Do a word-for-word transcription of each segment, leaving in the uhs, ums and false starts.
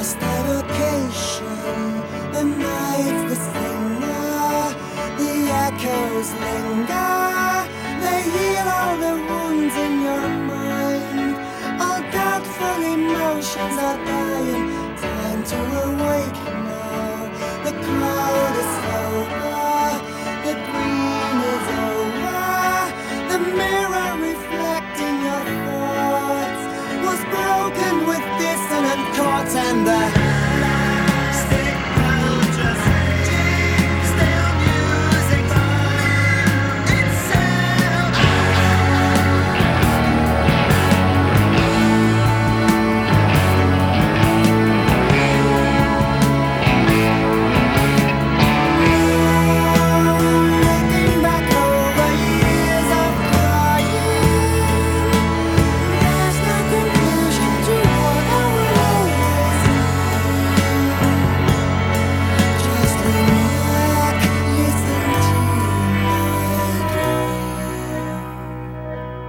Last evocation, the night's the singer, the echoes linger, they heal all the wounds in your mind. All doubtful emotions are dying, time to awake now. The cloud is over, the green is over, the mirror reflecting your thoughts was broken with dissonant chords, and the plastic culture singing, still music by itself. Looking back over years of crying, there's no conclusion to what I will always need. Just lean back, listen to my dream.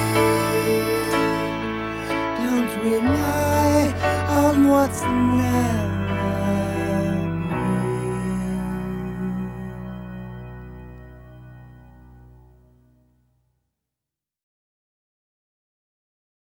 Rely on what's next.